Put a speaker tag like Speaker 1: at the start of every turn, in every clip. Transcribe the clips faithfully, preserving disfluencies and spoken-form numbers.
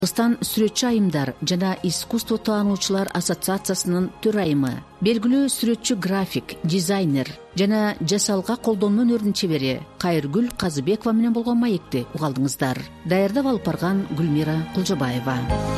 Speaker 1: Кыргызстан сүрөтчү айымдар жана искусство таануучулар ассоциациясынын төрайымы, белгилүү сүрөтчү, график, дизайнер жана жасалга колдонуу өнөрүнүн чебери Кайыргүл Казыбекова менен болгон маекти угалдыңыздар. Даярдап алып барган Гүлмира Кулжабаева.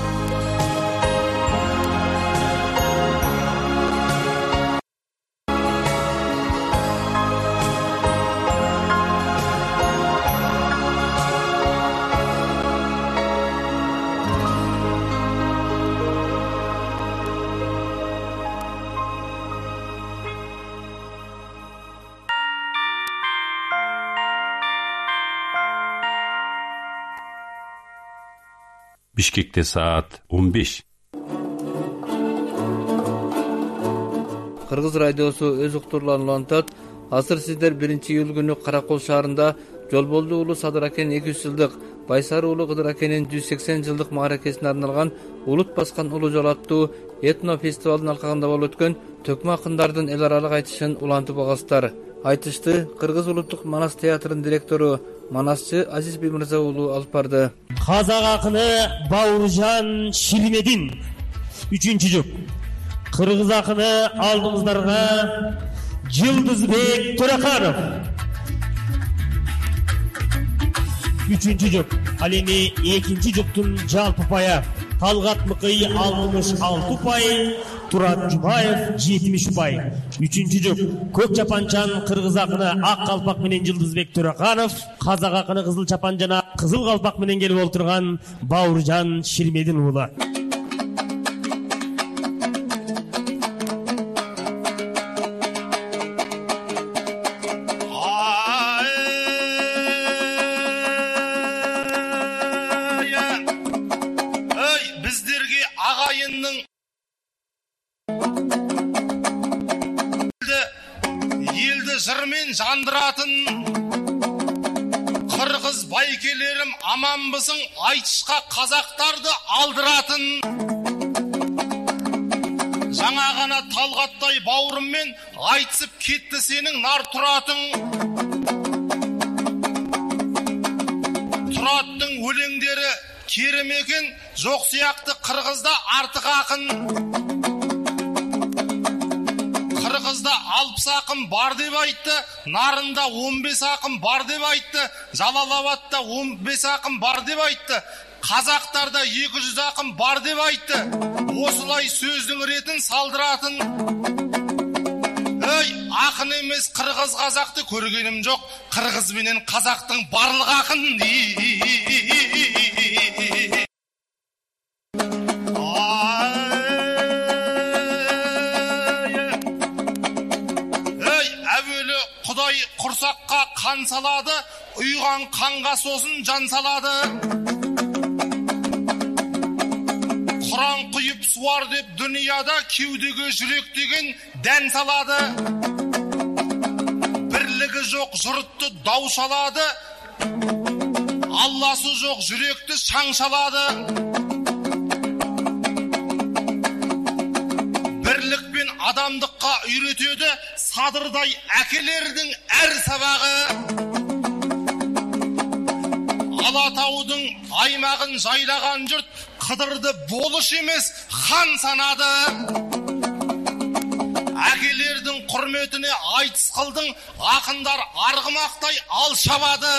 Speaker 2: Бишкекте саат он беш.
Speaker 3: Кыргыз радиосу өз уктурларын улантат. Азыр сиздер биринчи июль күнү Каракол шаарында Жолболду уулу Садыр акен эки жүз жылдык, Байсары уулу Кыдыр акенин жүз сексен жылдык мааракесине арналган Улут баскан улуу жол аттуу этно фестивалдын алкагында болуп өткөн төкмө акындардын эл аралык айтышын улантып аласыздар. Айтышты Кыргыз улуттук Манас театрынын директору, манасчы Азиз Бимырза уулу алып барды.
Speaker 4: Казак акыны Бауыржан Ширмедин үчүнчү жұп. Кыргыз акыны алдыңыздарга Жылдызбек Төрөканов үчүнчү жұп. Ал эми экинчи жұптун жалпы пая Талгат Мыкый алтымыш алты пай, Турат Жумаев жетимиш пай. Үчүнчү жұп көк чапанчан кыргыз акыны ак калпак менен Жылдызбек Төрөканов, казак акыны кызыл чапан жана кызыл калпак менен келип олтурган Бауыржан Ширмедин уулу.
Speaker 5: Жандыратын кыргыз байкелерим аманбысың, айтышка казактарды алдыратын. Жаңа гана Талгаттай бауырыммен айтысып кетти сенің нар Туратың. Тураттың өлеңдері керем екен, жоқ сияқты кыргызда артық ақын. Кыргызда алпыс акын бар деп айтты, Нарында он бес акын бар деп айтты, Жалалабадта он бес акын бар деп айтты, Казактарда екі жүз акын бар деп айтты. Осылай сөздің ретін салдыратын. Эй, акын емес кыргыз казакты көргенім жоқ, кыргыз менен казактың барлық акын. Құрсаққа қан салады, ұйған қанға сосын жан салады. Құран құйып суар деп дүнияда кеудеге жүрек деген дән салады. Бірлігі жоқ жұртты дау шалады, Алласы жоқ жүректі шаң шалады. Бірлікпен адамдыққа үйретеді Садырдай әкелердің әр сабағы. Алатаудың аймағын жайлаған жұрт Қыдырды болыш емес хан санады. Әкелердің құрметіне айтыс қылдың, ақындар арғымақтай ал шабады.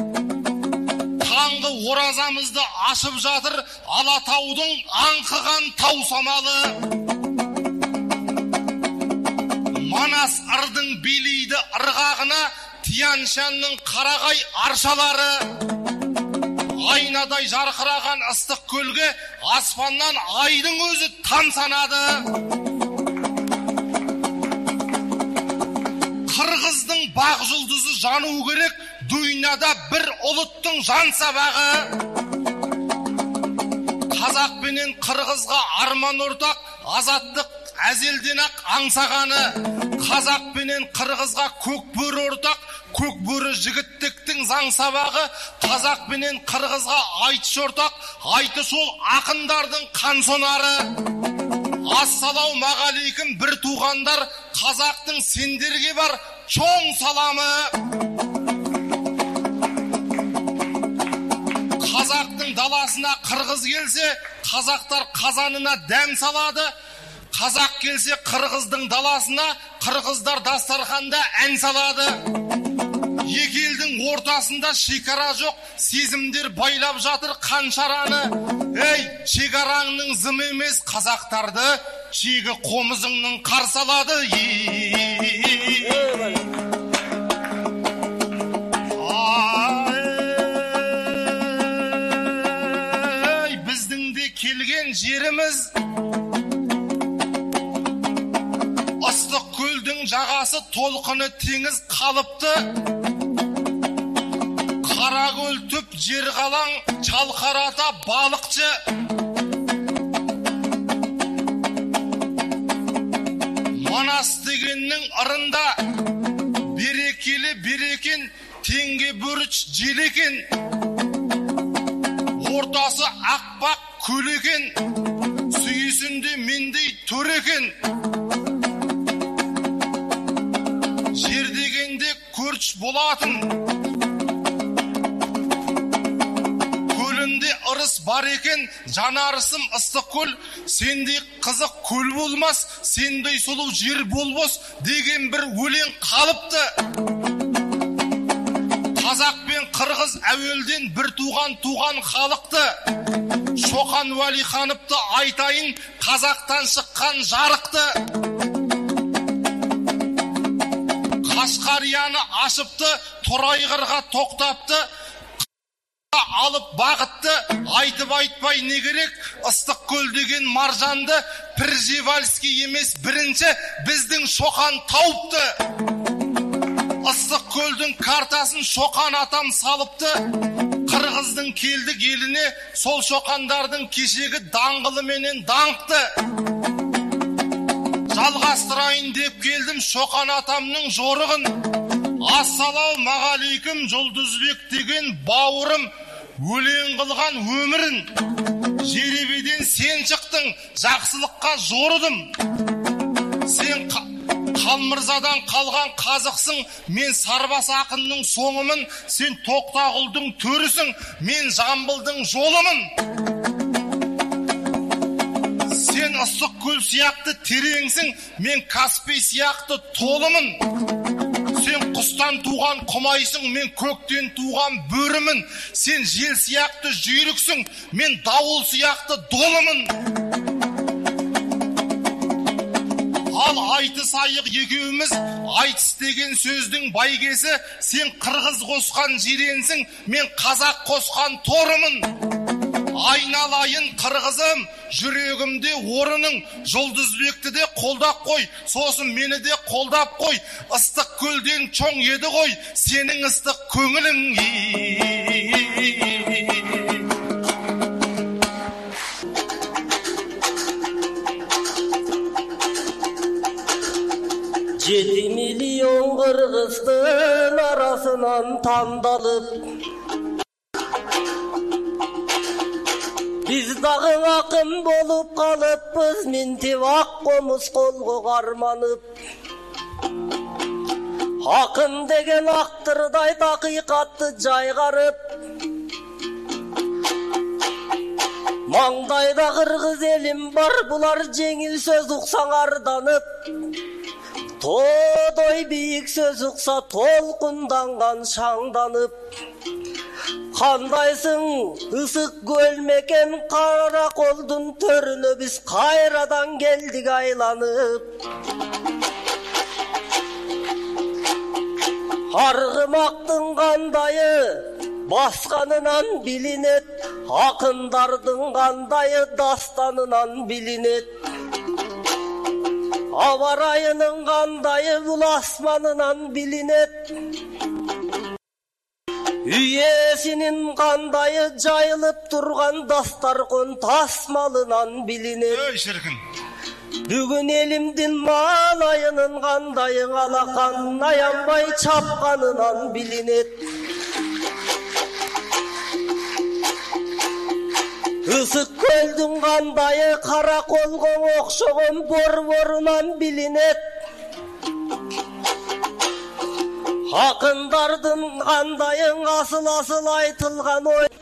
Speaker 5: Таңғы оразамызды ашып жатыр Алатаудың аңқыған тау самалы. Манас ырдың билейді ырғағына Тияншанның қарағай аршалары. Айнадай жарқыраған ыстық көлге аспаннан айдың өзі таң санады. Қырғыздың бақ жұлдызы жану керек, Дуйнада бір ұлыттың жан сабағы. Қазақ пенен қырғызға арман ортақ, азаттық әзелден ақ аңсағаны. Қазақ пенен қырғызға көк бөрі ортақ, көк бөрі жігіттіктің заң сабағы. Қазақ пенен қырғызға айтыш ортақ, айтыш ол ақындардың қан сонары. Ассалау мағалейкім бір туғандар, қазақтың сендерге бар чоң саламы. Қазақтың қырғыздың даласына қырғыз келсе, қазақтар қазанына дәм салады. Қазақ келсе, қырғыздың даласына қырғыздар дастарханда ән салады. Екі елдің ортасында шекара жоқ, сезімдер байлап жатыр қаншараны. Ей, шекараңның зым емес, қазақтарды шегі қомызыңның қарсы алады. Ай, біздің де келген жеріміз ыстық көлдің жағасы, толқыны теңіз қалыпты. Қаракөл түп жер қалаң, чалқарата балықшы. Манас дегеннің ырында берекелі берекен, теңге бөріч желекен. Ортасы ақбақ көлекен, сүйісінде мендей төрекен. Жер дегенде көрч болатын, ырыс бар екен, жанарысым ыстық көл. Сендей қызық көл болмас, сендей сұлу жер болбос деген бір өлең қалыпты. Қазақ пен қырғыз әуелден бір туған туған халықты. Шоқан Уәлихановты айтайын, қазақтан шыққан жарықты. Қашқарияны ашыпты, Торайғырға тоқтапты. Алып бағытты, айтып айтпай не керек, ыстық көл деген маржанды. Пржевальский емес бірінші біздің Шоқан тауыпты. Ыстық көлдің картасын Шоқан атам салыпты. Қырғыздың келдік еліне, сол Шоқандардың кешегі даңғылы менен даңқты. Жалғастырайын деп келдім Шоқан атамның жорығын. Ассалаумағалейкум Жұлдызбек деген бауырым, өлең қылған өмірін. Жеребеден сен шықтың, жақсылыққа жорыдым. Сен Қалмырзадан қалған қазықсың, мен Сарбас ақынның соңымын. Сен Тоқтағұлдың төрісің, мен Жамбылдың жолымын. Сен ыстық көл сияқты тереңсің, мен Каспий сияқты толымын. Сен құстан туған құмайсың, мен көктен туған бөрімін. Сен жел сияқты жүйріксің, мен дауыл сияқты долымын. Ал айтыс айық екеуміз, айтыс деген сөздің байгесі. Сен қырғыз қосқан жиренсің, мен қазақ қосқан торымын. Айналайын қырғызым, жүрегімде орының. Жұлдызбекті де қолдап қой, сосын мені де қолдап қой. Ыстық көлден чоң еді ғой, сенің ыстық көңілің.
Speaker 2: Жеті миллион қырғыздың арасынан таңдалып, біз дағы ақын болып қалыппыз, мен тек ақ қомыз қолға қарманып. Ақын деген ақтырдай ақиқатты жайғарып, маңдайда қырғыз елім бар, бұлар жеңіл сөз ұқсаң арданып. Тодой биік сөз ұқса толқынданған шаңданып. Қандайсың ысық көлмекен, қара қолдың төріні біз қайрадан келдік айланып. Арғымақтың қандайы басқанынан білінет, ақындардың қандайы дастанынан білінет. Ауа райының қандайы бұл асманынан білінет. Үйесінің қандайы жайылып тұрған дастархан тасмалынан білінет.
Speaker 5: Өй шіркін.
Speaker 2: Бүгін елімдің малайының қандайы алақанын аянбай чапқанынан білінет. Ысық көлдің қандайы қара қолға оқшығын бор-борынан білінет. Ақындардың қандайын асыл-асыл айтылған ой.